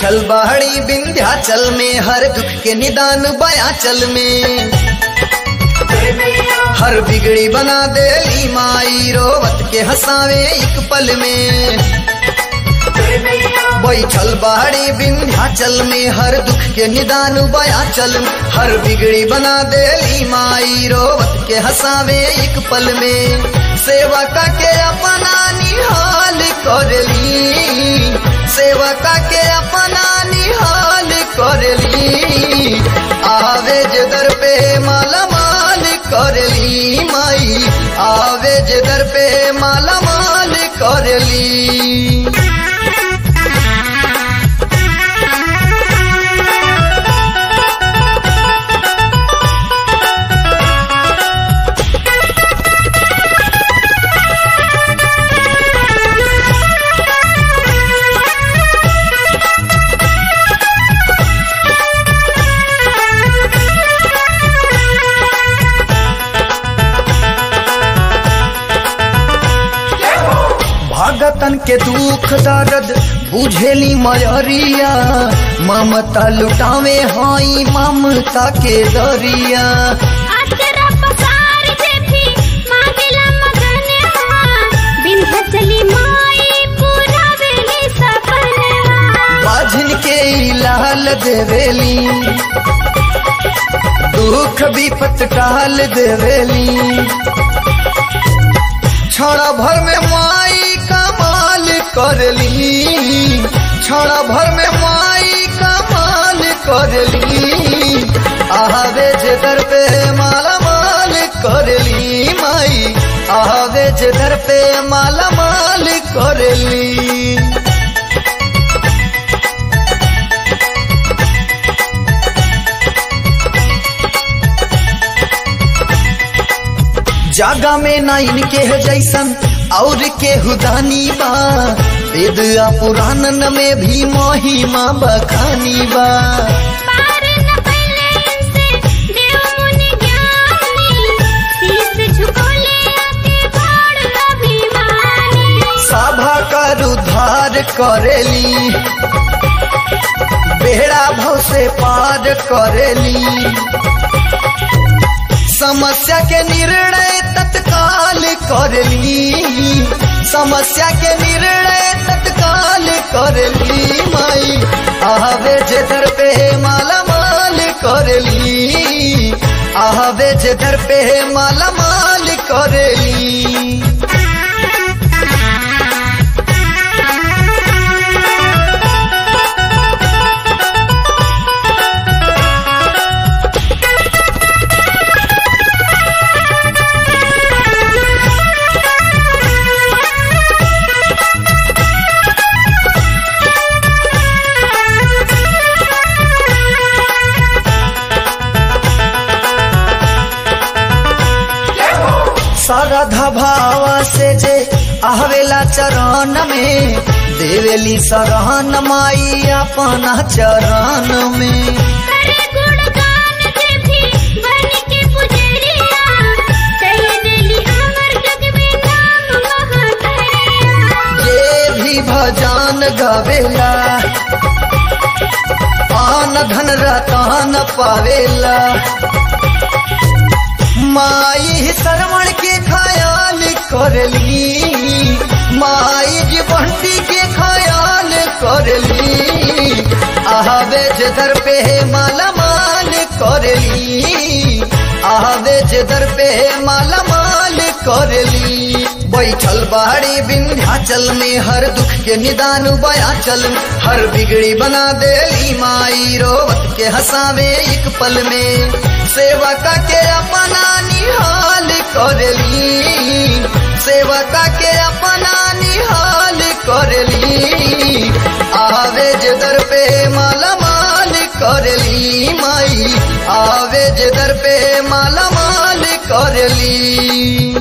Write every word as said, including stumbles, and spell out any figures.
बैठल बाड़ी विंध्याचल में, हर दुख के निदान बयाचल में। हर बिगड़ी बना देली माई, रोवत के हंसावे एक पल में। बैठल बाड़ी विंध्याचल में, हर दुख के निदान बयाचल में। हर बिगड़ी बना देली माई, रोवत के हंसावे एक पल में। सेवका के अपना निहाल करली, सेवका के अपना निहाल करली। आवे जे दर पे माला माल करली माई, आवे जे दर पे माला माल करली। भगतन के दुख दर्द बुझेली मयरिया, ममता लुटावे हाई ममता के दरिया। बाझिन के लाल देवेली, दुख विपत टाल देवेली। छड़ा भर में माई कमाल करली, छड़ा भर में माई कमाल करली। आवे जे दर पे माला माल करली माई, आवे जे दर पे माला माल करली। जागा में ना इनके है जैसन और के हुदानी बा, वेद आ पुराणन में भी महिमा बखानी बा। सभा कर उद्धार करेली, बेड़ा भव से पार करेली। समस्या के निर्णय तत्काल करली, समस्या के निर्णय तत्काल करली माई। आवे जे दर पे माला माल करली, आवे जे दर पे माला माल करली। श्रद्धा भाव से जे आवेला चरण में, देवेली शरण माई अपना चरण में। जे भी भजन गावेला, आन धन रतन पावेला। माई श्रवण के ख्याल करली, माई जी बंटी के ख्याल करली। आवे जे दर पे माला माल करली, आवे जे दर पे माला माल करली। बैठल बाड़ी विंध्याचल में, हर दुख के निदान बयाचल। हर बिगड़ी बना देली माई, रोवत के हंसावे एक पल में। सेवका के अपना निहाल करली, सेवका के अपना निहाल करली। आवे जे दर पे माला माल करली माई, आवे जे दर पे माला माल करली।